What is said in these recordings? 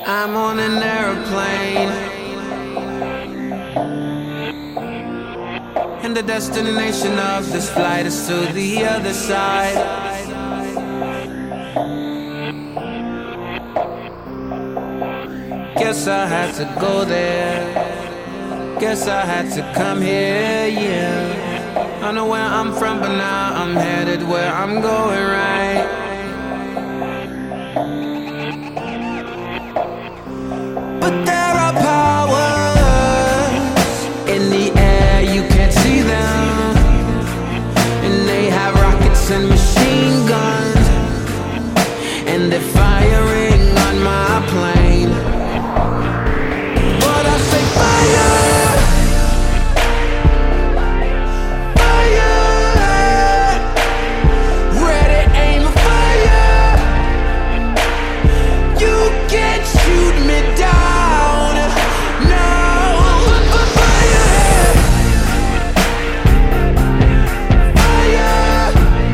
I'm on an airplane, and the destination of this flight is to the other side. Guess I had to go there, guess I had to come here, yeah. I know where I'm from, but now I'm headed where I'm going, right? But there are powers in the air, you can't see them, and they have rockets and machine guns, and they're firing on my plane. But I say fire, fire, ready, aim, fire. You can't shoot me down, no. Fire, fire,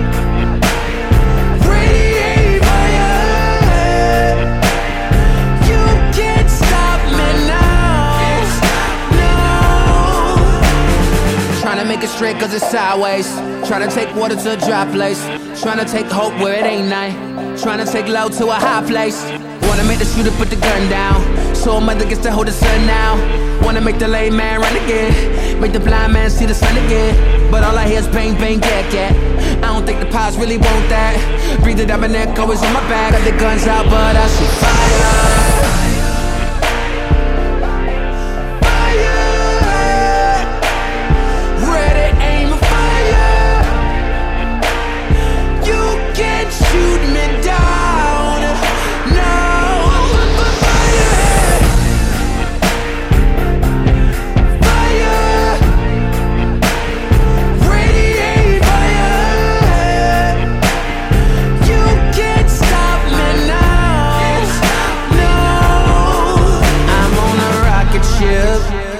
ready, aim, fire. You can't stop me now, no. Tryna make it straight cause it's sideways, tryna take water to a dry place, tryna take hope where it ain't night, tryna take low to a high place. Wanna make the shooter put the gun down, so a mother gets to hold the son now. Wanna make the lame man run again, make the blind man see the sun again. But all I hear is bang, bang, gat, gat. I don't think the pops really want that. Breathe it up and neck always on my back. Got the guns out but I see fire. Shoot me down, no. Fire, fire, radiate fire. You can't stop me now, no. I'm on a rocket ship,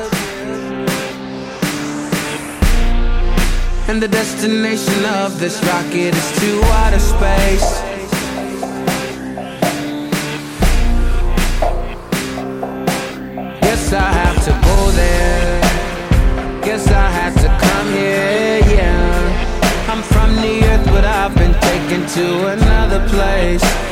and the destination of this rocket is to outer space. Guess I have to go there, guess I had to come here, yeah. I'm from the earth but I've been taken to another place.